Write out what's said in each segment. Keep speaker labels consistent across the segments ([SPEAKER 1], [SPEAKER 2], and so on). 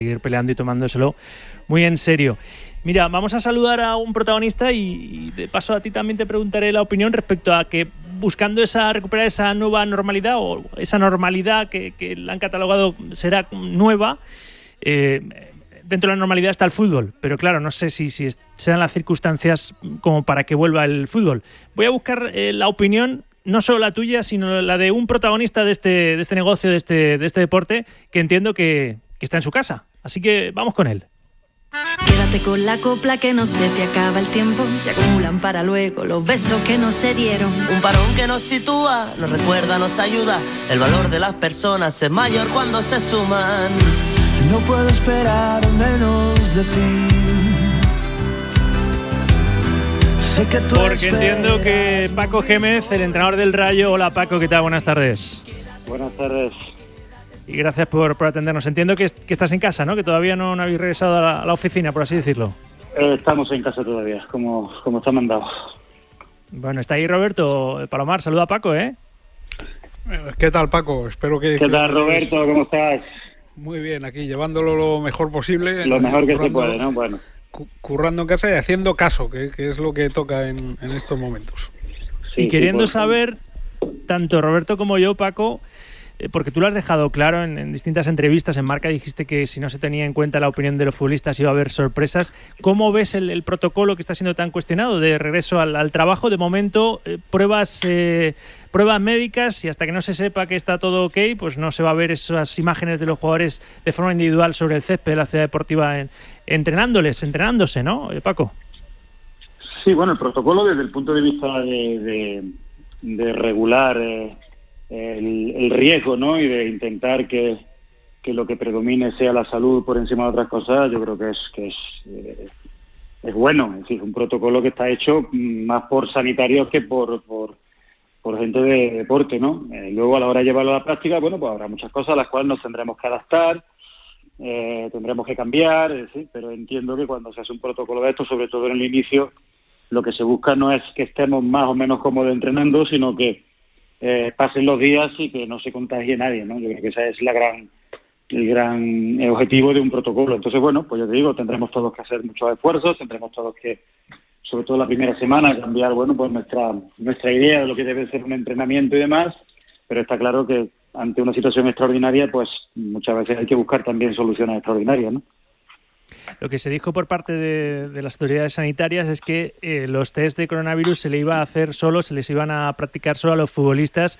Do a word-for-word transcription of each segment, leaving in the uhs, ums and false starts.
[SPEAKER 1] seguir peleando y tomándoselo muy en serio. Mira, vamos a saludar a un protagonista y, y de paso a ti también te preguntaré la opinión respecto a que buscando esa recuperar esa nueva normalidad o esa normalidad que, que la han catalogado será nueva, eh, dentro de la normalidad está el fútbol, pero claro, no sé si, si se dan las circunstancias como para que vuelva el fútbol. Voy a buscar eh, la opinión, no solo la tuya, sino la de un protagonista de este, de este negocio, de este, de este deporte, que entiendo que, que está en su casa. Así que vamos con él.
[SPEAKER 2] Quédate con la copla que no se te acaba el tiempo. Se acumulan para luego los besos que no se dieron.
[SPEAKER 3] Un parón que nos sitúa, nos recuerda, nos ayuda. El valor de las personas es mayor cuando se suman.
[SPEAKER 4] No puedo esperar menos de ti. Sé que tú
[SPEAKER 1] Porque entiendo que Paco Gémez, el entrenador del Rayo. Hola Paco, ¿qué tal? Buenas tardes.
[SPEAKER 5] Buenas tardes.
[SPEAKER 1] Y gracias por, por atendernos. Entiendo que, que estás en casa, ¿no? Que todavía no, no habéis regresado a la, a la oficina, por así decirlo.
[SPEAKER 5] Eh, estamos en casa todavía, como, como está mandado.
[SPEAKER 1] Bueno, está ahí Roberto Palomar. Saluda a Paco, ¿eh?
[SPEAKER 6] ¿Qué tal, Paco? Espero que...
[SPEAKER 5] ¿Qué tal, Roberto? ¿Cómo estás?
[SPEAKER 6] Muy bien, aquí llevándolo lo mejor posible.
[SPEAKER 5] Lo mejor que se puede, ¿no? Bueno.
[SPEAKER 6] Currando en casa y haciendo caso, que, que es lo que toca en, en estos momentos.
[SPEAKER 1] Sí, y queriendo sí, saber, tanto Roberto como yo, Paco, porque tú lo has dejado claro en, en distintas entrevistas en Marca, dijiste que si no se tenía en cuenta la opinión de los futbolistas iba a haber sorpresas. ¿Cómo ves el, el protocolo que está siendo tan cuestionado de regreso al, al trabajo? De momento, eh, pruebas eh, pruebas médicas y hasta que no se sepa que está todo ok, pues no se va a ver esas imágenes de los jugadores de forma individual sobre el césped de la ciudad deportiva en, entrenándoles, entrenándose, ¿no, eh, Paco?
[SPEAKER 5] Sí, bueno, el protocolo desde el punto de vista de, de, de regular... Eh... El, el riesgo, ¿no? Y de intentar que, que lo que predomine sea la salud por encima de otras cosas, yo creo que es que es, eh, es bueno. Es decir, un protocolo que está hecho más por sanitarios que por por, por gente de deporte, ¿no? Eh, luego a la hora de llevarlo a la práctica, bueno, pues habrá muchas cosas a las cuales nos tendremos que adaptar, eh, tendremos que cambiar, es decir, pero entiendo que cuando se hace un protocolo de esto, sobre todo en el inicio, lo que se busca no es que estemos más o menos cómodos entrenando, sino que Eh, pasen los días y que no se contagie nadie, ¿no? Yo creo que ese es la gran, el gran objetivo de un protocolo. Entonces, bueno, pues yo te digo, tendremos todos que hacer muchos esfuerzos, tendremos todos que, sobre todo la primera semana, cambiar, bueno, pues nuestra nuestra idea de lo que debe ser un entrenamiento y demás, pero está claro que ante una situación extraordinaria, pues muchas veces hay que buscar también soluciones extraordinarias, ¿no?
[SPEAKER 1] Lo que se dijo por parte de, de las autoridades sanitarias es que eh, los test de coronavirus se le iba a hacer solo, se les iban a practicar solo a los futbolistas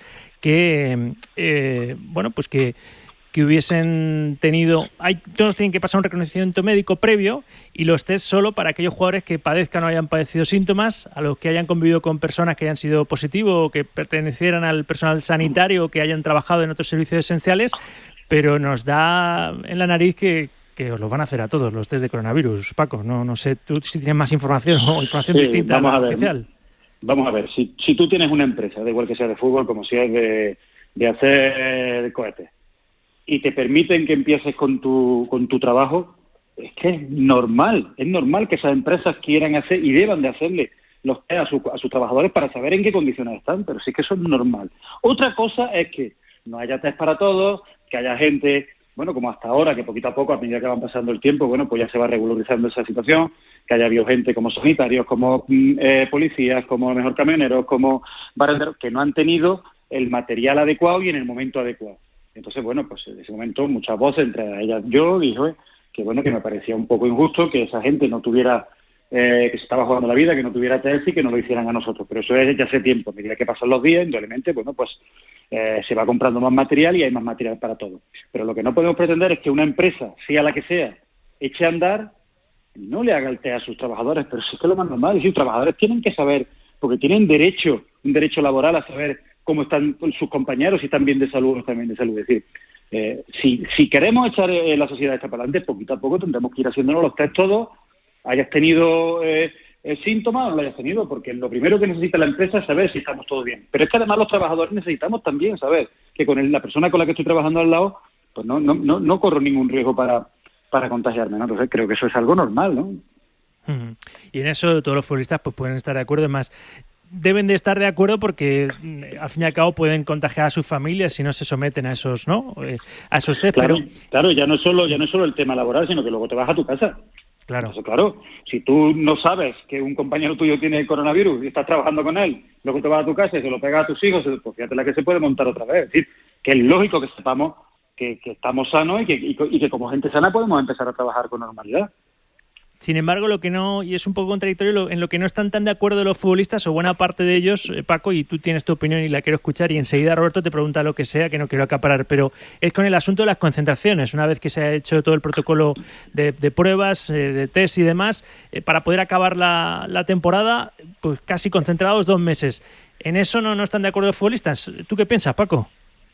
[SPEAKER 1] que, eh, bueno, pues que, que hubiesen tenido, hay, todos tienen que pasar un reconocimiento médico previo y los test solo para aquellos jugadores que padezcan o hayan padecido síntomas, a los que hayan convivido con personas que hayan sido positivos o que pertenecieran al personal sanitario o que hayan trabajado en otros servicios esenciales, pero nos da en la nariz que que os lo van a hacer a todos los test de coronavirus, Paco. No no sé tú si tienes más información o información
[SPEAKER 5] sí,
[SPEAKER 1] distinta a la oficial.
[SPEAKER 5] Vamos a ver, si, si tú tienes una empresa, da igual que sea de fútbol como si es de, de hacer cohetes, y te permiten que empieces con tu con tu trabajo, es que es normal, es normal que esas empresas quieran hacer y deban de hacerle los test a, su, a sus trabajadores para saber en qué condiciones están, pero sí que eso es normal. Otra cosa es que no haya test para todos, que haya gente... bueno, como hasta ahora, que poquito a poco, a medida que van pasando el tiempo, bueno, pues ya se va regularizando esa situación, que haya habido gente como sanitarios, como eh, policías, como a lo mejor camioneros, como barrenderos, que no han tenido el material adecuado y en el momento adecuado. Entonces, bueno, pues en ese momento muchas voces, entre ellas yo, dije que bueno, que me parecía un poco injusto que esa gente no tuviera, eh, que se estaba jugando la vida, que no tuviera test y que no lo hicieran a nosotros. Pero eso es ya hace tiempo, a medida que pasan los días, indudablemente, bueno, pues Eh, se va comprando más material y hay más material para todo. Pero lo que no podemos pretender es que una empresa, sea la que sea, eche a andar y no le haga el test a sus trabajadores, pero sí que es lo más normal. Es decir, los trabajadores tienen que saber, porque tienen derecho, un derecho laboral a saber cómo están sus compañeros, si están bien de salud o no están bien de salud. Es decir, eh, si, si queremos echar eh, la sociedad esta para adelante, poquito a poco tendremos que ir haciéndonos los test todos, hayas tenido... Eh, el síntoma no lo hayas tenido, porque lo primero que necesita la empresa es saber si estamos todos bien. Pero es que además los trabajadores necesitamos también saber que con el, la persona con la que estoy trabajando al lado, pues no no no, no corro ningún riesgo para, para contagiarme, ¿no? Entonces creo que eso es algo normal, ¿no?
[SPEAKER 1] Uh-huh. Y en eso todos los futbolistas pues pueden estar de acuerdo. Es más, deben de estar de acuerdo porque al fin y al cabo pueden contagiar a sus familias si no se someten a esos, ¿no? Eh, a esos test.
[SPEAKER 5] Claro,
[SPEAKER 1] pero...
[SPEAKER 5] claro, ya no es solo, ya no es solo el tema laboral, sino que luego te vas a tu casa.
[SPEAKER 1] Claro.
[SPEAKER 5] Entonces, claro, si tú no sabes que un compañero tuyo tiene coronavirus y estás trabajando con él, luego te vas a tu casa y se lo pegas a tus hijos, pues fíjate la que se puede montar otra vez. Es decir, que es lógico que sepamos que, que estamos sanos y que, y, y que como gente sana podemos empezar a trabajar con normalidad.
[SPEAKER 1] Sin embargo, lo que no, y es un poco contradictorio, lo, en lo que no están tan de acuerdo los futbolistas, o buena parte de ellos, eh, Paco, y tú tienes tu opinión y la quiero escuchar, y enseguida Roberto te pregunta lo que sea, que no quiero acaparar, pero es con el asunto de las concentraciones. Una vez que se ha hecho todo el protocolo de, de pruebas, eh, de test y demás, eh, para poder acabar la, la temporada, pues casi concentrados dos meses. ¿En eso no, no están de acuerdo los futbolistas? ¿Tú qué piensas, Paco?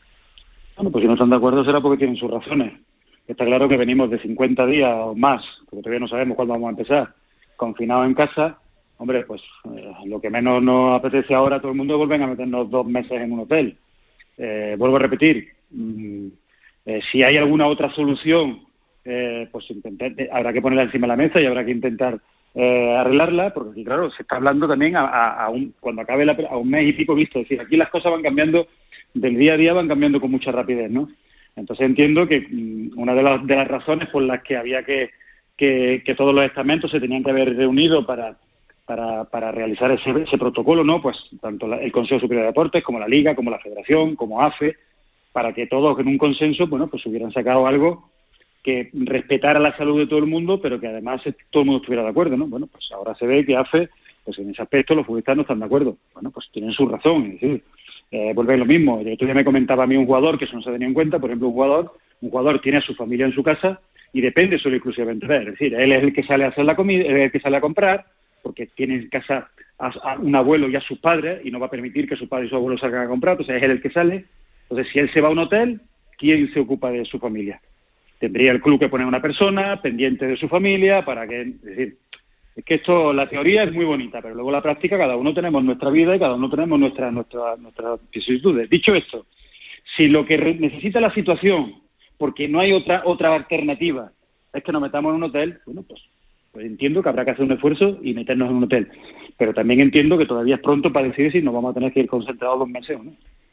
[SPEAKER 5] Bueno, pues si no están de acuerdo será porque tienen sus razones. Está claro que venimos de cincuenta días o más, porque todavía no sabemos cuándo vamos a empezar, confinados en casa. Hombre, pues eh, lo que menos nos apetece ahora a todo el mundo es volver a meternos dos meses en un hotel. Eh, vuelvo a repetir, mmm, eh, si hay alguna otra solución, eh, pues intentar, eh, habrá que ponerla encima de la mesa y habrá que intentar eh, arreglarla, porque aquí, claro, se está hablando también a, a, a un, cuando acabe la, a un mes y pico visto. Es decir, aquí las cosas van cambiando, del día a día van cambiando con mucha rapidez, ¿no? Entonces entiendo que mmm, una de las, de las razones por las que había que, que, que todos los estamentos se tenían que haber reunido para, para, para realizar ese, ese protocolo, ¿no? Pues tanto la, el Consejo Superior de Deportes como la Liga, como la Federación, como A F E, para que todos en un consenso, bueno, pues hubieran sacado algo que respetara la salud de todo el mundo, pero que además todo el mundo estuviera de acuerdo, ¿no? Bueno, pues ahora se ve que A F E, pues en ese aspecto los futbolistas no están de acuerdo. Bueno, pues tienen su razón, es decir, Eh, vuelve lo mismo. Yo ya me comentaba a mí un jugador que eso no se tenía en cuenta. Por ejemplo, un jugador un jugador tiene a su familia en su casa y depende solo y exclusivamente de él. Es decir, él es el que sale a hacer la comida, él es el que sale a comprar, porque tiene en casa a, a un abuelo y a sus padres y no va a permitir que su padre y su abuelo salgan a comprar. Entonces es él el que sale. Entonces, si él se va a un hotel, ¿quién se ocupa de su familia? Tendría el club que poner una persona pendiente de su familia para que... Es decir, es que esto, la teoría es muy bonita, pero luego la práctica, cada uno tenemos nuestra vida y cada uno tenemos nuestras nuestra, nuestra vicisitudes. Dicho esto, si lo que re- necesita la situación, porque no hay otra otra alternativa, es que nos metamos en un hotel, bueno, pues, pues entiendo que habrá que hacer un esfuerzo y meternos en un hotel. Pero también entiendo que todavía es pronto para decidir si nos vamos a tener que ir concentrados dos meses o no.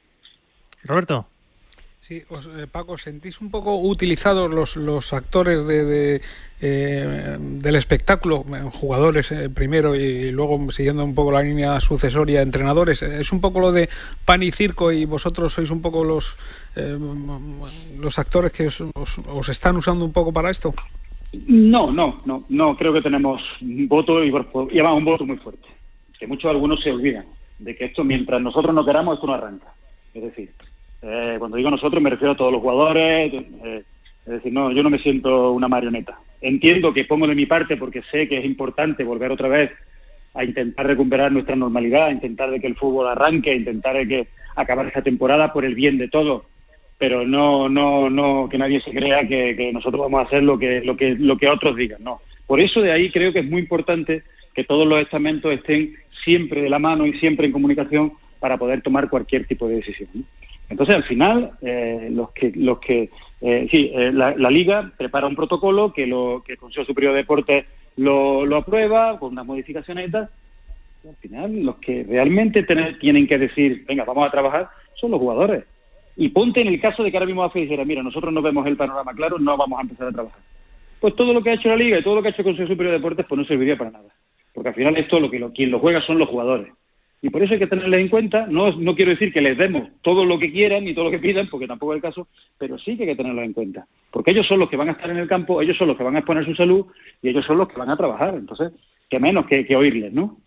[SPEAKER 1] Roberto.
[SPEAKER 6] Sí, os, eh, Paco, ¿sentís un poco utilizados los, los actores de, de eh, del espectáculo, jugadores eh, primero y luego siguiendo un poco la línea sucesoria, entrenadores? ¿Es un poco lo de pan y circo y vosotros sois un poco los eh, los actores que os, os, os están usando un poco para esto?
[SPEAKER 5] No, no, no, no, creo que tenemos un voto y, y además un voto muy fuerte. Que muchos algunos se olvidan de que esto, mientras nosotros no queramos, esto no arranca. Es decir, Eh, cuando digo nosotros me refiero a todos los jugadores, eh, es decir, no, yo no me siento una marioneta. Entiendo que pongo de mi parte porque sé que es importante volver otra vez a intentar recuperar nuestra normalidad, a intentar de que el fútbol arranque, a intentar de que acabar esta temporada por el bien de todos, pero no, no, no que nadie se crea que, que nosotros vamos a hacer lo que, lo que, lo que otros digan, no. Por eso de ahí creo que es muy importante que todos los estamentos estén siempre de la mano y siempre en comunicación para poder tomar cualquier tipo de decisión, ¿no? Entonces, al final, eh, los que, los que, eh, sí, eh, la, la Liga prepara un protocolo que, lo, que el Consejo Superior de Deportes lo, lo aprueba con unas modificaciones y tal. Y al final, los que realmente tener, tienen que decir, venga, vamos a trabajar, son los jugadores. Y ponte en el caso de que ahora mismo A F E dijera, mira, nosotros no vemos el panorama claro, no vamos a empezar a trabajar. Pues todo lo que ha hecho la Liga y todo lo que ha hecho el Consejo Superior de Deportes, pues no serviría para nada. Porque al final esto, lo que lo, quien lo juega son los jugadores. Y por eso hay que tenerles en cuenta. No, no quiero decir que les demos todo lo que quieran ni todo lo que pidan, porque tampoco es el caso, pero sí que hay que tenerlos en cuenta. Porque ellos son los que van a estar en el campo, ellos son los que van a exponer su salud y ellos son los que van a trabajar. Entonces, qué menos que, que oírles, ¿no?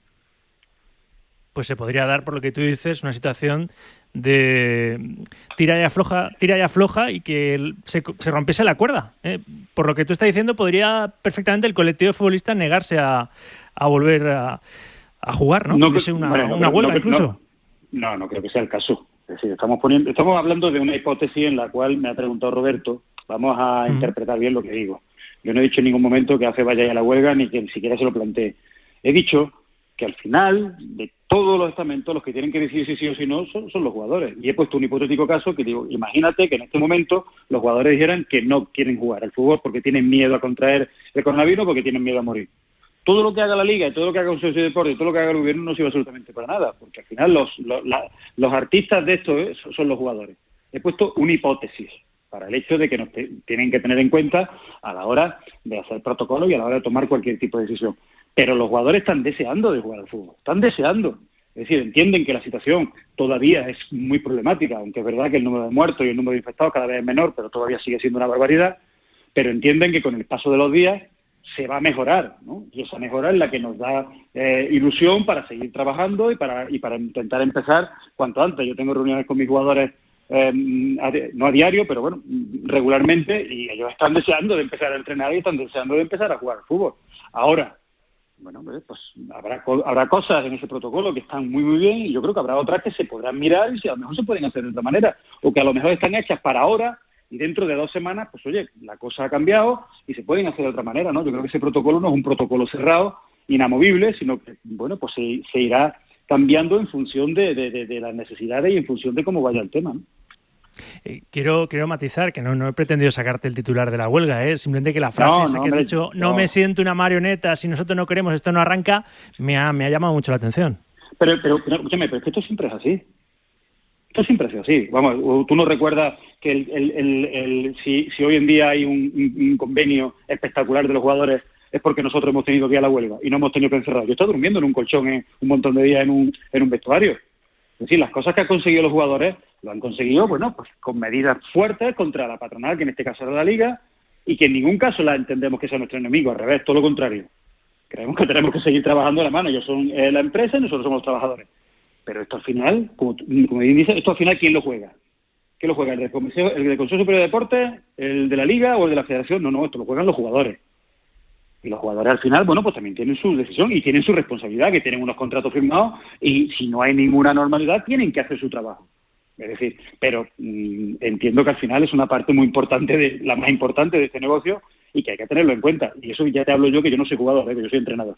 [SPEAKER 1] Pues se podría dar, por lo que tú dices, una situación de tira y afloja, tira y afloja y que se, se rompiese la cuerda. ¿eh? Por lo que tú estás diciendo, podría perfectamente el colectivo de futbolistas negarse a, a volver a... a jugar, ¿no?
[SPEAKER 5] No,
[SPEAKER 1] que sea una,
[SPEAKER 5] bueno, no,
[SPEAKER 1] una huelga
[SPEAKER 5] no,
[SPEAKER 1] incluso.
[SPEAKER 5] No, no, no creo que sea el caso. Es decir, estamos poniendo, estamos hablando de una hipótesis en la cual me ha preguntado Roberto. Vamos a uh-huh. interpretar bien lo que digo. Yo no he dicho en ningún momento que A F E vaya a la huelga ni que ni siquiera se lo plantee. He dicho que al final de todos los estamentos los que tienen que decidir si sí o si no son, son los jugadores. Y he puesto un hipotético caso que digo, imagínate que en este momento los jugadores dijeran que no quieren jugar al fútbol porque tienen miedo a contraer el coronavirus, porque tienen miedo a morir. todo lo que haga la Liga y todo lo que haga un socio de deporte y todo lo que haga el gobierno no sirve absolutamente para nada, porque al final los, los, la, los artistas de esto ¿eh? son los jugadores. He puesto una hipótesis para el hecho de que nos te, tienen que tener en cuenta a la hora de hacer protocolo y a la hora de tomar cualquier tipo de decisión. Pero los jugadores están deseando de jugar al fútbol, están deseando. Es decir, entienden que la situación todavía es muy problemática, aunque es verdad que el número de muertos y el número de infectados cada vez es menor, pero todavía sigue siendo una barbaridad, pero entienden que con el paso de los días se va a mejorar, ¿no? Y esa mejora es la que nos da eh, ilusión para seguir trabajando y para y para intentar empezar cuanto antes. Yo tengo reuniones con mis jugadores, eh, a, no a diario, pero bueno, regularmente, y ellos están deseando de empezar a entrenar y están deseando de empezar a jugar al fútbol. Ahora, bueno, pues habrá habrá cosas en ese protocolo que están muy, muy bien, y yo creo que habrá otras que se podrán mirar y si a lo mejor se pueden hacer de otra manera, o que a lo mejor están hechas para ahora, y dentro de dos semanas, pues oye, la cosa ha cambiado y se pueden hacer de otra manera, ¿no? Yo creo que ese protocolo no es un protocolo cerrado, inamovible, sino que, bueno, pues se, se irá cambiando en función de, de, de, de las necesidades y en función de cómo vaya el tema, ¿no?
[SPEAKER 1] Eh, quiero quiero matizar que no, no he pretendido sacarte el titular de la huelga, ¿eh? Simplemente que la frase
[SPEAKER 5] no,
[SPEAKER 1] esa
[SPEAKER 5] no,
[SPEAKER 1] que has
[SPEAKER 5] hombre,
[SPEAKER 1] dicho, no.
[SPEAKER 5] no
[SPEAKER 1] me siento una marioneta, si nosotros no queremos, esto no arranca, me ha, me ha llamado mucho la atención.
[SPEAKER 5] Pero, pero, pero escúchame, pero es que esto siempre es así. Esto siempre ha sido así. Vamos, tú no recuerdas que el, el, el, el, si, si hoy en día hay un, un, un convenio espectacular de los jugadores es porque nosotros hemos tenido que ir a la huelga y no hemos tenido que encerrar. Yo estoy durmiendo en un colchón en, un montón de días en un, en un vestuario. Es decir, las cosas que han conseguido los jugadores lo han conseguido, bueno, pues con medidas fuertes contra la patronal, que en este caso era la Liga, y que en ningún caso la entendemos que sea nuestro enemigo, al revés, todo lo contrario. Creemos que tenemos que seguir trabajando de la mano. Ellos son eh, la empresa y nosotros somos los trabajadores. Pero esto al final, como, como bien dice, esto al final, ¿quién lo juega? ¿Quién lo juega? ¿El del Consejo, el del Consejo Superior de Deportes, el de la Liga o el de la Federación? No, no, esto lo juegan los jugadores. Y los jugadores al final, bueno, pues también tienen su decisión y tienen su responsabilidad, que tienen unos contratos firmados y si no hay ninguna normalidad tienen que hacer su trabajo. Es decir, pero mmm, entiendo que al final es una parte muy importante, de la más importante de este negocio y que hay que tenerlo en cuenta. Y eso ya te hablo yo, que yo no soy jugador, ¿eh? Que yo soy entrenador.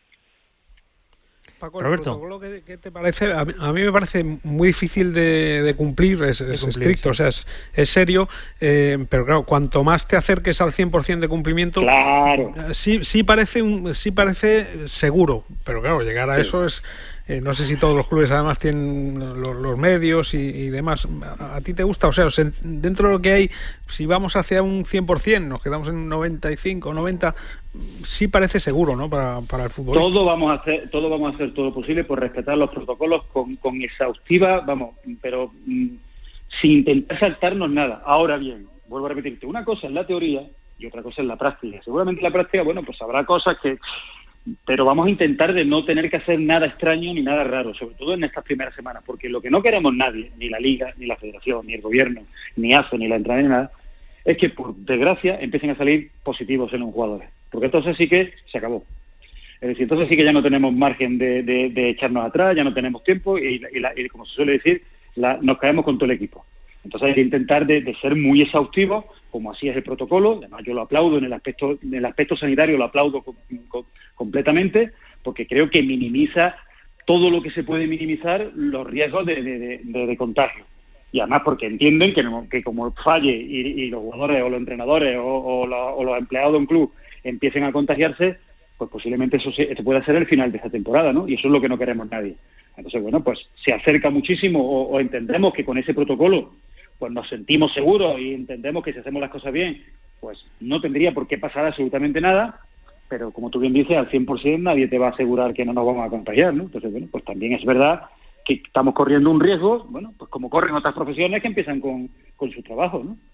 [SPEAKER 6] Paco, el protocolo, ¿qué, qué te parece? A mí, a mí me parece muy difícil de, de cumplir, es, de es cumplir, estricto, sí. O sea, es, es serio, eh, pero claro, cuanto más te acerques al cien por ciento de cumplimiento,
[SPEAKER 5] claro.
[SPEAKER 6] sí, sí parece un, sí parece seguro, pero claro, llegar a sí. eso es... Eh, no sé si todos los clubes además tienen los, los medios y, y demás. ¿A, ¿A ti te gusta? O sea, o sea, dentro de lo que hay, si vamos hacia un cien por ciento, nos quedamos en un noventa y cinco, noventa, sí parece seguro, ¿no? Para, para el futbolista.
[SPEAKER 5] Todo vamos a hacer, todo vamos a hacer todo lo posible por respetar los protocolos con, con exhaustiva, vamos, pero mm, sin intentar saltarnos nada. Ahora bien, vuelvo a repetirte, una cosa es la teoría y otra cosa es la práctica. Seguramente en la práctica, bueno, pues habrá cosas que... pero vamos a intentar de no tener que hacer nada extraño ni nada raro, sobre todo en estas primeras semanas, porque lo que no queremos nadie, ni la Liga, ni la Federación, ni el Gobierno, ni A F E, ni la entrada, ni nada, es que por desgracia empiecen a salir positivos en los jugadores, porque entonces sí que se acabó. Es decir, entonces sí que ya no tenemos margen de, de, de echarnos atrás, ya no tenemos tiempo y, y, la, y como se suele decir, la, nos caemos con todo el equipo. Entonces hay que intentar de, de ser muy exhaustivos, como así es el protocolo. Además yo lo aplaudo en el aspecto, en el aspecto sanitario, lo aplaudo con, con, completamente, porque creo que minimiza todo lo que se puede minimizar los riesgos de, de, de, de, de contagio. Y además porque entienden que, no, que como falle y, y los jugadores o los entrenadores o, o, la, o los empleados de un club empiecen a contagiarse, pues posiblemente eso se, se pueda ser el final de esta temporada, ¿no? Y eso es lo que no queremos nadie. Entonces, bueno, pues se acerca muchísimo o, o entendemos que con ese protocolo pues nos sentimos seguros y entendemos que si hacemos las cosas bien, pues no tendría por qué pasar absolutamente nada, pero como tú bien dices, al cien por ciento nadie te va a asegurar que no nos vamos a contagiar, ¿no? Entonces, bueno, pues también es verdad que estamos corriendo un riesgo, bueno, pues como corren otras profesiones que empiezan con, con su trabajo, ¿no?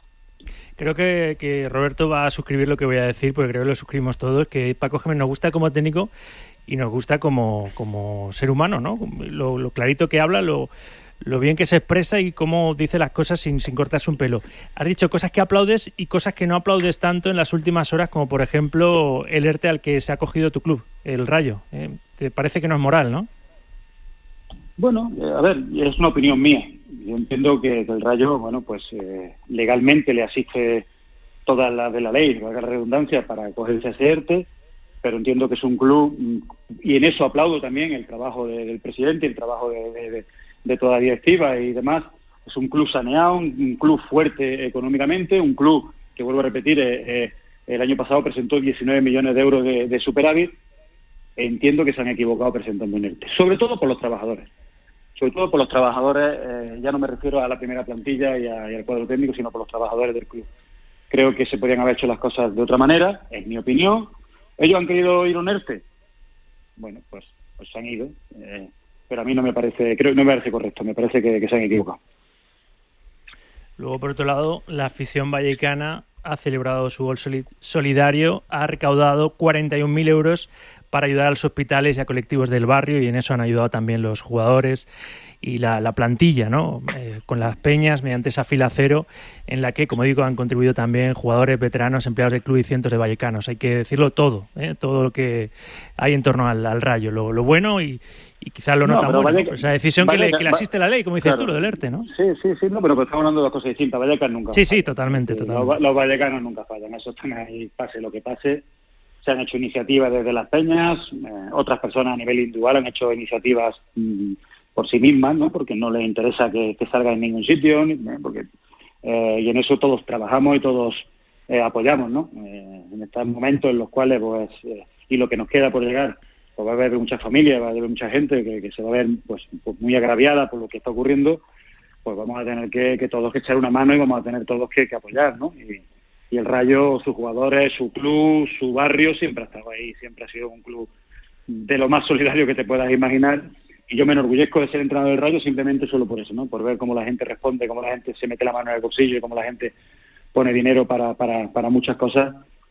[SPEAKER 1] Creo que, que Roberto va a suscribir lo que voy a decir, porque creo que lo suscribimos todos, que Paco Gémez nos gusta como técnico y nos gusta como, como ser humano, ¿no? Lo, lo clarito que habla, lo... lo bien que se expresa y cómo dice las cosas sin, sin cortarse un pelo. Has dicho cosas que aplaudes y cosas que no aplaudes tanto en las últimas horas, como por ejemplo el ERTE al que se ha acogido tu club, el Rayo. ¿Eh? Te parece que no es moral, ¿no?
[SPEAKER 5] Bueno, eh, a ver, es una opinión mía. Yo entiendo que, que el Rayo, bueno, pues eh, legalmente le asiste toda la de la ley, valga la redundancia, para acogerse a ese ERTE, pero entiendo que es un club, y en eso aplaudo también el trabajo de, del presidente y el trabajo de, de, de de toda la directiva y demás. Es un club saneado, un, un club fuerte económicamente, un club que, vuelvo a repetir, eh, eh, el año pasado presentó diecinueve millones de euros de, de superávit, entiendo que se han equivocado presentando un ERTE, sobre todo por los trabajadores. Sobre todo por los trabajadores, eh, ya no me refiero a la primera plantilla y, a, y al cuadro técnico, sino por los trabajadores del club. Creo que se podrían haber hecho las cosas de otra manera, es mi opinión. ¿Ellos han querido ir a un ERTE? Bueno, pues, pues se han ido. Eh, pero a mí no me parece, creo, no me parece correcto, me parece que, que se han equivocado.
[SPEAKER 1] Luego, por otro lado, la afición vallecana ha celebrado su gol solidario, ha recaudado cuarenta y un mil euros para ayudar a los hospitales y a colectivos del barrio, y en eso han ayudado también los jugadores y la, la plantilla, ¿no? Eh, con las peñas, mediante esa fila cero, en la que, como digo, han contribuido también jugadores, veteranos, empleados del club y cientos de vallecanos. Hay que decirlo todo, ¿eh? Todo lo que hay en torno al, al Rayo, lo, lo bueno y, y quizás lo no, no tan bueno. Valleca, esa decisión Valleca, que, le, que le asiste la ley, como dices claro, tú, lo del ERTE, ¿no?
[SPEAKER 5] Sí, sí, sí, no, pero pues estamos hablando de dos cosas distintas. Vallecas nunca
[SPEAKER 1] Sí, fallan. sí, totalmente, totalmente.
[SPEAKER 5] Los, los vallecanos nunca fallan, eso están ahí, pase lo que pase. Se han hecho iniciativas desde las peñas, eh, otras personas a nivel individual han hecho iniciativas mmm, por sí mismas, ¿no? Porque no les interesa que, que salga en ningún sitio, ¿eh? porque eh, y en eso todos trabajamos y todos eh, apoyamos, ¿no? Eh, en estos momentos en los cuales, pues, eh, y lo que nos queda por llegar, pues va a haber muchas familias, va a haber mucha gente que, que se va a ver pues, pues muy agraviada por lo que está ocurriendo, pues vamos a tener que, que todos que echar una mano y vamos a tener todos que, que apoyar, ¿no? Y, Y el Rayo, sus jugadores, su club, su barrio, siempre ha estado ahí, siempre ha sido un club de lo más solidario que te puedas imaginar. Y yo me enorgullezco de ser entrenador del Rayo simplemente solo por eso, ¿no? Por ver cómo la gente responde, cómo la gente se mete la mano en el bolsillo y cómo la gente pone dinero para, para, para muchas cosas,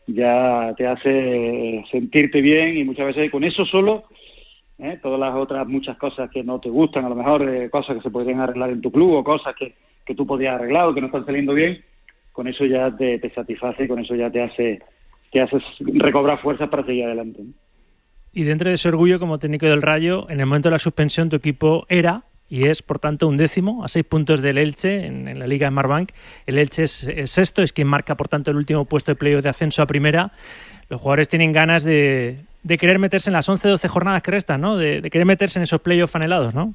[SPEAKER 5] ya te hace sentirte bien y muchas veces con eso solo, ¿eh? Todas las otras muchas cosas que no te gustan, a lo mejor eh, cosas que se podrían arreglar en tu club o cosas que, que tú podías arreglar o que no están saliendo bien, con eso ya te, te satisface y con eso ya te hace te haces recobrar fuerzas para seguir adelante, ¿no?
[SPEAKER 1] Y dentro de ese orgullo como técnico del Rayo, en el momento de la suspensión tu equipo era y es, por tanto, un décimo a seis puntos del Elche en, en la Liga Smartbank. El Elche es, es sexto, es quien marca, por tanto, el último puesto de playoff de ascenso a primera. Los jugadores tienen ganas de, de querer meterse en las once doce jornadas que restan, ¿no? De, de querer meterse en esos playoffs anhelados, ¿no?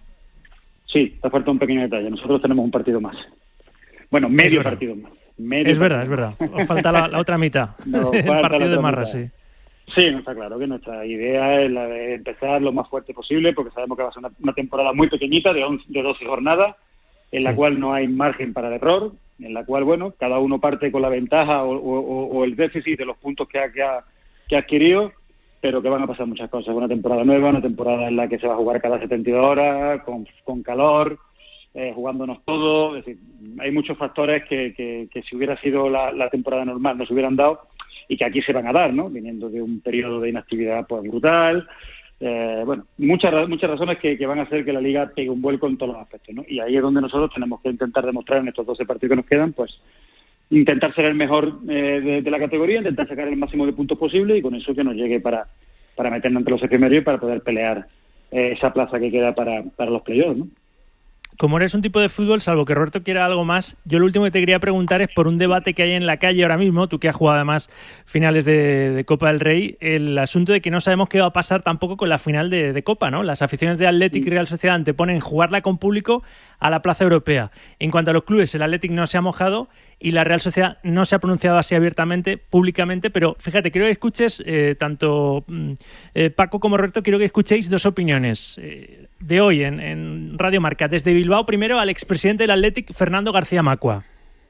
[SPEAKER 5] Sí, te falta un pequeño detalle. Nosotros tenemos un partido más. Bueno, medio partido más. Medio
[SPEAKER 1] es verdad, es verdad. Os falta la, la otra mitad. No, el partido de Marra, sí.
[SPEAKER 5] Sí, no está claro que nuestra idea es la de empezar lo más fuerte posible, porque sabemos que va a ser una, una temporada muy pequeñita, de, once, de doce jornadas, en la sí. cual no hay margen para el error, en la cual, bueno, cada uno parte con la ventaja o, o, o el déficit de los puntos que ha, que, ha, que ha adquirido, pero que van a pasar muchas cosas. Una temporada nueva, una temporada en la que se va a jugar cada setenta y dos horas, con, con calor, eh, jugándonos todo. Es decir, hay muchos factores que, que, que si hubiera sido la, la temporada normal no se hubieran dado, y que aquí se van a dar, ¿no? Viniendo de un periodo de inactividad pues brutal, eh, bueno, muchas muchas razones que, que van a hacer que la Liga pegue un vuelco en todos los aspectos, ¿no? Y ahí es donde nosotros tenemos que intentar demostrar en estos doce partidos que nos quedan, pues intentar ser el mejor eh, de, de la categoría, intentar sacar el máximo de puntos posible y con eso que nos llegue para, para meternos entre los seis primeros y para poder pelear eh, esa plaza que queda para, para los playoffs, ¿no?
[SPEAKER 1] Como eres un tipo de fútbol, salvo que Roberto quiera algo más, yo lo último que te quería preguntar es por un debate que hay en la calle ahora mismo, tú que has jugado además finales de, de Copa del Rey, el asunto de que no sabemos qué va a pasar tampoco con la final de, de Copa, ¿no? Las aficiones de Athletic y Real Sociedad anteponen jugarla con público a la plaza europea. En cuanto a los clubes, el Athletic no se ha mojado y la Real Sociedad no se ha pronunciado así abiertamente, públicamente, pero fíjate, quiero que escuches, eh, tanto eh, Paco como Roberto, quiero que escuchéis dos opiniones eh, de hoy en, en Radio Marca. Desde Bilbao, primero al expresidente del Athletic, Fernando García Macua.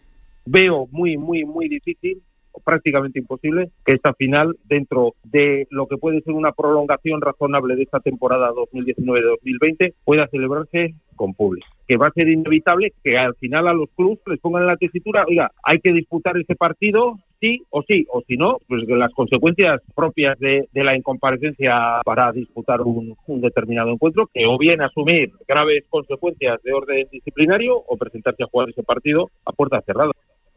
[SPEAKER 7] Veo muy, muy, muy difícil, o prácticamente imposible, que esta final, dentro de lo que puede ser una prolongación razonable de esta temporada dos mil diecinueve dos mil veinte, pueda celebrarse con público. Que va a ser inevitable que al final a los clubes les pongan en la tesitura, oiga, hay que disputar ese partido sí o sí, o si no, pues las consecuencias propias de, de la incomparecencia para disputar un, un determinado encuentro, que o bien asumir graves consecuencias de orden disciplinario o presentarse a jugar ese partido a puertas cerradas.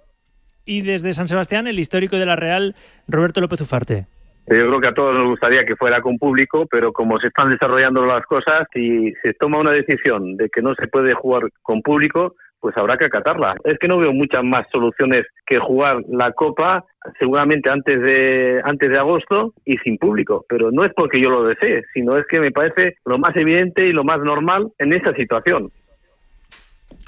[SPEAKER 1] Y desde San Sebastián, el histórico de la Real, Roberto López Ufarte.
[SPEAKER 8] Yo creo que a todos nos gustaría que fuera con público, pero como se están desarrollando las cosas, si se toma una decisión de que no se puede jugar con público, pues habrá que acatarla. Es que no veo muchas más soluciones que jugar la Copa seguramente antes de antes de agosto y sin público, pero no es porque yo lo desee, sino es que me parece lo más evidente y lo más normal en esta situación.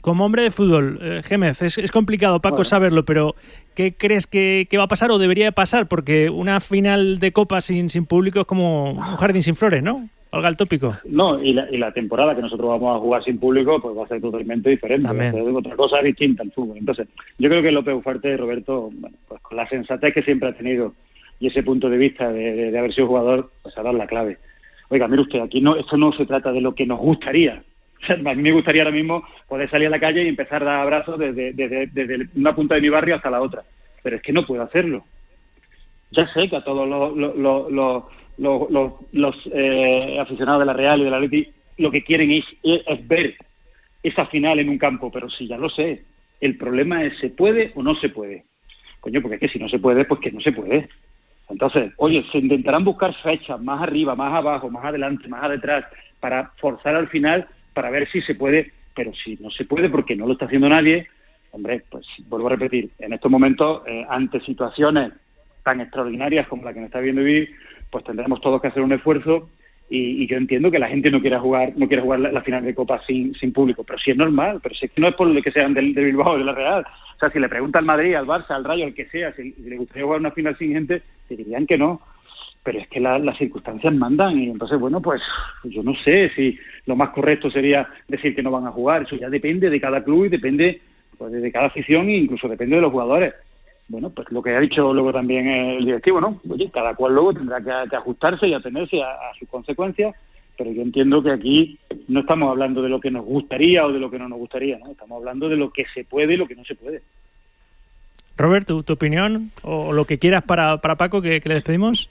[SPEAKER 1] como hombre de fútbol, eh, Gémez, es, es complicado, Paco,
[SPEAKER 5] bueno.
[SPEAKER 1] saberlo, pero ¿qué crees que, que va a pasar o debería de pasar? Porque una final de Copa sin, sin público es como un jardín sin flores, ¿no? Olga el tópico.
[SPEAKER 5] No, y la, y la temporada que nosotros vamos a jugar sin público pues va a ser totalmente diferente,
[SPEAKER 1] También.
[SPEAKER 5] va a ser otra cosa distinta al fútbol. Entonces, yo creo que López Ufarte, Roberto, bueno, pues con la sensatez que siempre ha tenido y ese punto de vista de, de, de haber sido jugador, pues a dar la clave. Oiga, mire usted, aquí no, esto no se trata de lo que nos gustaría. O sea, a mí me gustaría ahora mismo poder salir a la calle y empezar a dar abrazos desde, desde, desde una punta de mi barrio hasta la otra. Pero es que no puedo hacerlo. Ya sé que a todos los, los, los, los, los, los, los eh, aficionados de la Real y de la Atleti lo que quieren es, es ver esa final en un campo, pero sí, ya lo sé. El problema es, ¿se puede o no se puede? Coño, porque es que si no se puede, pues que no se puede. Entonces, oye, se intentarán buscar fechas más arriba, más abajo, más adelante, más detrás, para forzar al final, para ver si se puede, pero si no se puede porque no lo está haciendo nadie, hombre, pues vuelvo a repetir, en estos momentos, eh, ante situaciones tan extraordinarias como la que nos está viendo vivir, pues tendremos todos que hacer un esfuerzo y, y yo entiendo que la gente no quiera jugar no quiera jugar la, la final de Copa sin, sin público, pero sí es normal, pero si es que no es por lo que sean del, de Bilbao o de la Real. O sea, si le pregunta al Madrid, al Barça, al Rayo, al que sea, si le gustaría jugar una final sin gente, te dirían que no. Pero es que la, las circunstancias mandan y entonces, bueno, pues yo no sé si lo más correcto sería decir que no van a jugar. Eso ya depende de cada club y depende pues, de cada afición e incluso depende de los jugadores. Bueno, pues lo que ha dicho luego también el directivo, ¿no? Oye, cada cual luego tendrá que, que ajustarse y atenerse a, a sus consecuencias, pero yo entiendo que aquí no estamos hablando de lo que nos gustaría o de lo que no nos gustaría, ¿no? Estamos hablando de lo que se puede y lo que no se puede.
[SPEAKER 1] Robert, ¿tu, tu opinión o lo que quieras para, para Paco, que, que le despedimos?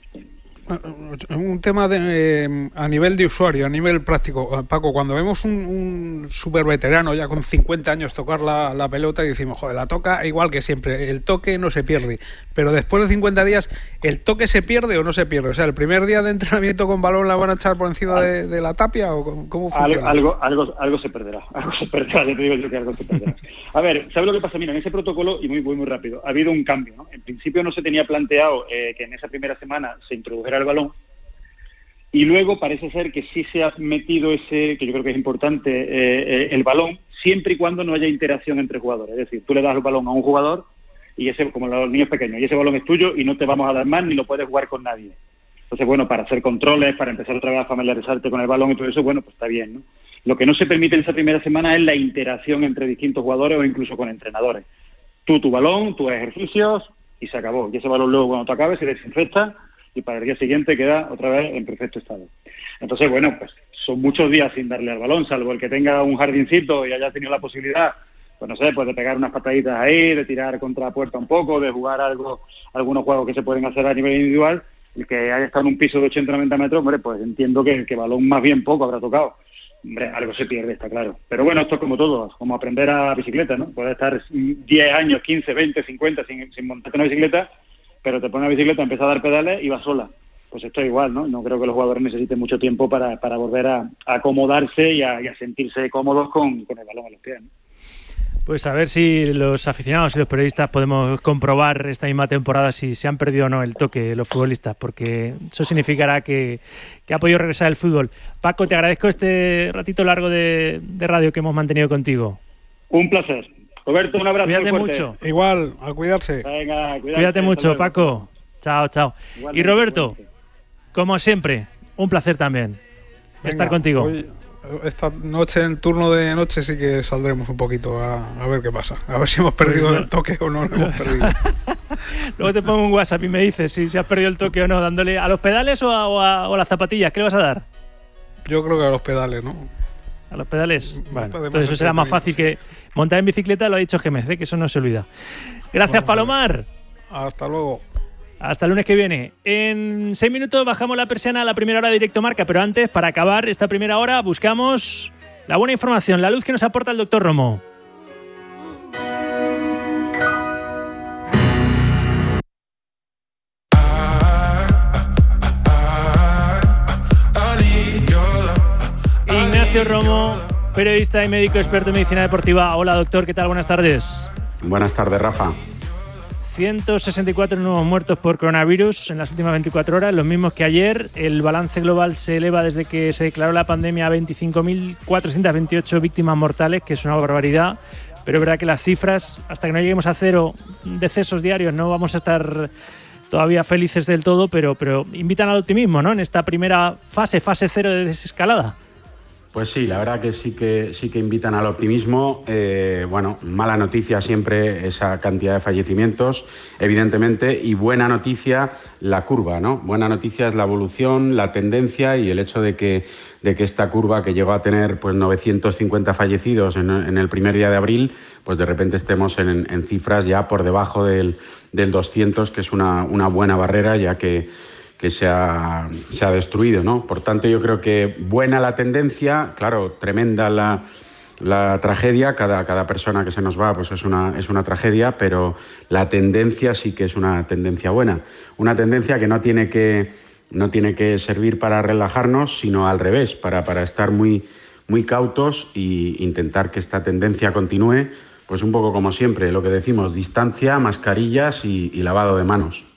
[SPEAKER 6] Un tema de, eh, a nivel de usuario, a nivel práctico. Paco, cuando vemos un, un súper veterano ya con cincuenta años tocar la, la pelota y decimos, joder, la toca igual que siempre, el toque no se pierde, pero después de cincuenta días, ¿el toque se pierde o no se pierde? O sea, ¿el primer día de entrenamiento con balón la van a echar por encima de, de la tapia o cómo, cómo funciona?
[SPEAKER 5] Algo, algo, algo se perderá, algo se perderá, ya te digo yo que algo se perderá. A ver, ¿sabes lo que pasa? Mira, en ese protocolo, y muy, muy, muy rápido, ha habido un cambio, ¿no? En principio no se tenía planteado eh, que en esa primera semana se introdujera el balón, y luego parece ser que sí se ha metido ese, que yo creo que es importante, eh, eh, el balón, siempre y cuando no haya interacción entre jugadores. Es decir, tú le das el balón a un jugador, y ese, como los niños pequeños, y ese balón es tuyo y no te vamos a dar más ni lo puedes jugar con nadie. Entonces, bueno, para hacer controles, para empezar otra vez a familiarizarte con el balón y todo eso, bueno, pues está bien, ¿no? Lo que no se permite en esa primera semana es la interacción entre distintos jugadores o incluso con entrenadores. Tú, tu balón, tus ejercicios, y se acabó. Y ese balón luego, cuando te acabe, se desinfecta y para el día siguiente queda otra vez en perfecto estado. Entonces, bueno, pues son muchos días sin darle al balón, salvo el que tenga un jardincito y haya tenido la posibilidad, pues no sé, pues de pegar unas pataditas ahí, de tirar contra la puerta un poco, de jugar algo, algunos juegos que se pueden hacer a nivel individual, el que haya estado en un piso de ochenta a noventa metros, hombre, pues entiendo que el que balón más bien poco habrá tocado. Hombre, algo se pierde, está claro. Pero bueno, esto es como todo, como aprender a bicicleta, ¿no? Puedes estar diez años, quince, veinte, cincuenta sin, sin montarte una bicicleta, pero te pone la bicicleta, empieza a dar pedales y va sola. Pues esto es igual, ¿no? No creo que los jugadores necesiten mucho tiempo para, para volver a, a acomodarse y a, y a sentirse cómodos con, con el balón a los pies, ¿no?
[SPEAKER 1] Pues a ver si los aficionados y los periodistas podemos comprobar esta misma temporada si se han perdido o no el toque los futbolistas, porque eso significará que, que ha podido regresar el fútbol. Paco, te agradezco este ratito largo de, de radio que hemos mantenido contigo.
[SPEAKER 5] Un placer. Roberto, un abrazo.
[SPEAKER 1] Cuídate
[SPEAKER 5] muy fuerte.
[SPEAKER 1] mucho.
[SPEAKER 6] Igual, a cuidarse.
[SPEAKER 5] Venga, cuídate,
[SPEAKER 1] Cuídate mucho, Paco. Chao, chao.
[SPEAKER 5] Igualmente,
[SPEAKER 1] y Roberto,
[SPEAKER 5] igualmente.
[SPEAKER 1] como siempre, un placer también
[SPEAKER 6] Venga,
[SPEAKER 1] estar contigo.
[SPEAKER 6] Hoy, esta noche, en turno de noche, sí que saldremos un poquito a, a ver qué pasa. A ver si hemos perdido
[SPEAKER 1] Pues,
[SPEAKER 6] el toque o no lo hemos perdido.
[SPEAKER 1] Luego te pongo un WhatsApp y me dices si, si has perdido el toque o no, dándole a los pedales o a, o a, o a las zapatillas. ¿Qué le vas a dar?
[SPEAKER 6] Yo creo que a los pedales, ¿no?
[SPEAKER 1] ¿A los pedales? Bueno,
[SPEAKER 6] Podemos
[SPEAKER 1] entonces eso será más fácil que montar en bicicleta, lo ha dicho G M C, que eso no se olvida. Gracias,
[SPEAKER 6] Bueno,
[SPEAKER 1] Palomar.
[SPEAKER 6] Hasta luego.
[SPEAKER 1] Hasta el lunes que viene. En seis minutos bajamos la persiana a la primera hora de Directo Marca, pero antes, para acabar esta primera hora, buscamos la buena información, la luz que nos aporta el doctor Romo. Ignacio Romo, periodista y médico experto en medicina deportiva. Hola, doctor, ¿qué tal? Buenas tardes.
[SPEAKER 9] Buenas tardes, Rafa.
[SPEAKER 1] ciento sesenta y cuatro nuevos muertos por coronavirus en las últimas veinticuatro horas, los mismos que ayer. El balance global se eleva desde que se declaró la pandemia a veinticinco mil cuatrocientas veintiocho víctimas mortales, que es una barbaridad. Pero es verdad que las cifras, hasta que no lleguemos a cero decesos diarios, no vamos a estar todavía felices del todo, pero, pero invitan al optimismo, ¿no? En esta primera fase, fase cero de desescalada.
[SPEAKER 9] Pues sí, la verdad que sí que sí que invitan al optimismo. Eh, bueno, mala noticia siempre esa cantidad de fallecimientos, evidentemente, y buena noticia la curva, ¿no? Buena noticia es la evolución, la tendencia y el hecho de que, de que esta curva, que llegó a tener pues novecientos cincuenta fallecidos en, en el primer día de abril, pues de repente estemos en, en cifras ya por debajo del, del doscientos, que es una, una buena barrera, ya que que se ha, se ha destruido, ¿no? Por tanto, yo creo que buena la tendencia, claro, tremenda la, la tragedia, cada, cada persona que se nos va pues es una, es una tragedia, pero la tendencia sí que es una tendencia buena, una tendencia que no tiene que, no tiene que servir para relajarnos, sino al revés, para, para estar muy, muy cautos e intentar que esta tendencia continúe, pues un poco como siempre, lo que decimos, distancia, mascarillas y, y lavado de manos.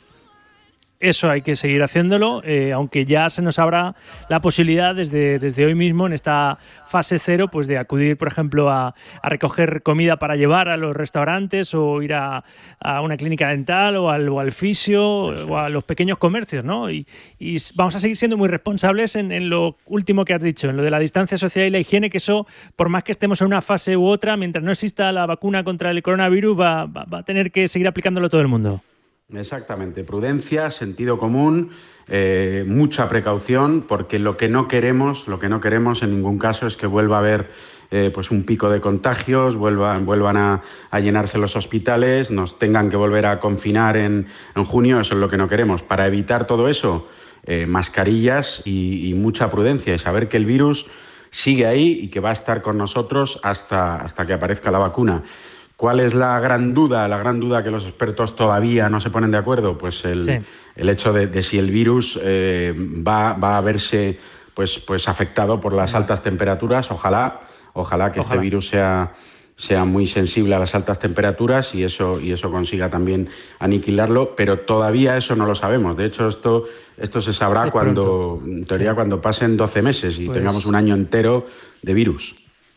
[SPEAKER 1] Eso hay que seguir haciéndolo, eh, aunque ya se nos abra la posibilidad desde, desde hoy mismo, en esta fase cero, pues de acudir, por ejemplo, a, a recoger comida para llevar a los restaurantes, o ir a, a una clínica dental, o al, o al fisio, o a los pequeños comercios, ¿no? Y, y vamos a seguir siendo muy responsables en, en lo último que has dicho, en lo de la distancia social y la higiene, que eso, por más que estemos en una fase u otra, mientras no exista la vacuna contra el coronavirus, va, va, va a tener que seguir aplicándolo todo el mundo.
[SPEAKER 9] Exactamente, prudencia, sentido común, eh, mucha precaución, porque lo que no queremos, lo que no queremos en ningún caso es que vuelva a haber eh, pues un pico de contagios, vuelvan, vuelvan a, a llenarse los hospitales, nos tengan que volver a confinar en, en junio, eso es lo que no queremos. Para evitar todo eso, eh, mascarillas y, y mucha prudencia, y saber que el virus sigue ahí y que va a estar con nosotros hasta, hasta que aparezca la vacuna. ¿Cuál es la gran duda? La gran duda que los expertos todavía no se ponen de acuerdo, pues el, sí. el hecho de, de si el virus eh, va, va a verse pues, pues afectado por las altas temperaturas. Ojalá, ojalá que ojalá. este virus sea, sea muy sensible a las altas temperaturas y eso, y eso consiga también aniquilarlo, pero todavía eso no lo sabemos. De hecho, esto, esto se sabrá de cuando, pronto. en teoría, sí. cuando pasen doce meses y pues... tengamos un año entero de virus.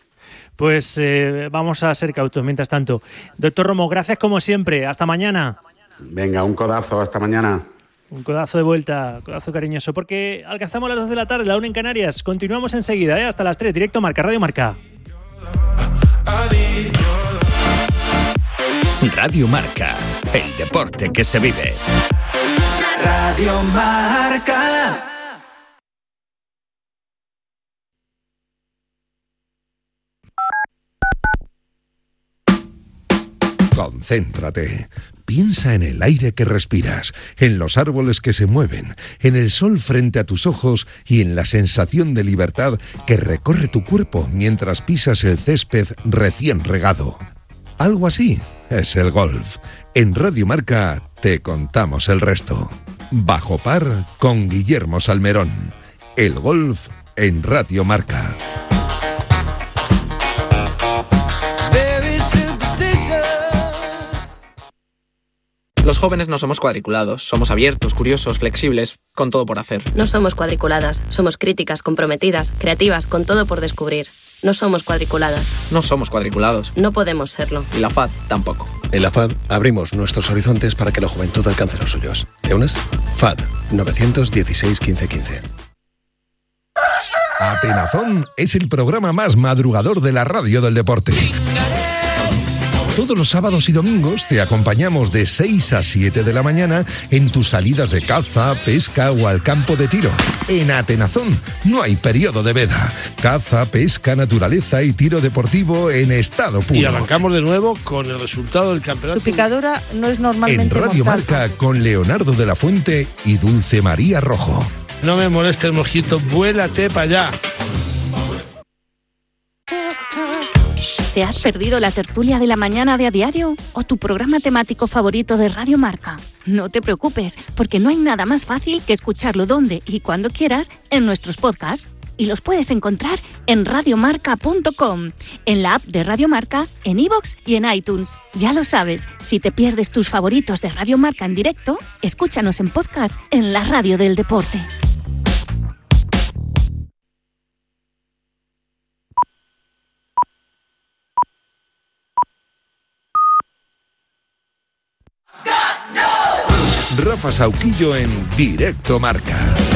[SPEAKER 1] Pues eh, vamos a ser cautos mientras tanto. Doctor Romo, gracias como siempre. Hasta mañana.
[SPEAKER 9] Venga, un codazo. Hasta mañana.
[SPEAKER 1] Un codazo de vuelta, codazo cariñoso, porque alcanzamos las dos de la tarde, la una en Canarias. Continuamos enseguida, ¿eh? Hasta las tres. Directo Marca, Radio Marca.
[SPEAKER 10] Radio Marca, el deporte que se vive.
[SPEAKER 4] Radio Marca.
[SPEAKER 11] Concéntrate. Piensa en el aire que respiras, en los árboles que se mueven, en el sol frente a tus ojos y en la sensación de libertad que recorre tu cuerpo mientras pisas el césped recién regado. Algo así es el golf. En Radio Marca te contamos el resto. Bajo par con Guillermo Salmerón. El golf en Radio Marca.
[SPEAKER 12] Los jóvenes no somos cuadriculados, somos abiertos, curiosos, flexibles, con todo por hacer.
[SPEAKER 13] No somos cuadriculadas, somos críticas, comprometidas, creativas, con todo por descubrir. No somos cuadriculadas.
[SPEAKER 12] No somos cuadriculados.
[SPEAKER 13] No podemos serlo.
[SPEAKER 12] Y la F A D tampoco.
[SPEAKER 14] En la F A D abrimos nuestros horizontes para que la juventud alcance los suyos. ¿Te unes? F A D nueve uno seis, quince, quince.
[SPEAKER 11] Atenazón es el programa más madrugador de la radio del deporte. Todos los sábados y domingos te acompañamos de seis a siete de la mañana en tus salidas de caza, pesca o al campo de tiro. En Atenazón no hay periodo de veda. Caza, pesca, naturaleza y tiro deportivo en estado puro.
[SPEAKER 15] Y arrancamos de nuevo con el resultado del campeonato.
[SPEAKER 16] Su picadura no es normalmente
[SPEAKER 11] En Radio
[SPEAKER 16] mortal.
[SPEAKER 11] Marca con Leonardo de la Fuente y Dulce María Rojo.
[SPEAKER 15] No me moleste el mosquito, vuélate para allá.
[SPEAKER 17] ¿Te has perdido la tertulia de la mañana de A Diario o tu programa temático favorito de Radio Marca? No te preocupes, porque no hay nada más fácil que escucharlo donde y cuando quieras en nuestros podcasts. y los puedes encontrar en radiomarca punto com, en la app de Radio Marca, en iVoox y en iTunes. Ya lo sabes, si te pierdes tus favoritos de Radio Marca en directo, escúchanos en podcast en la radio del deporte.
[SPEAKER 11] Rafa Sauquillo en Directo Marca.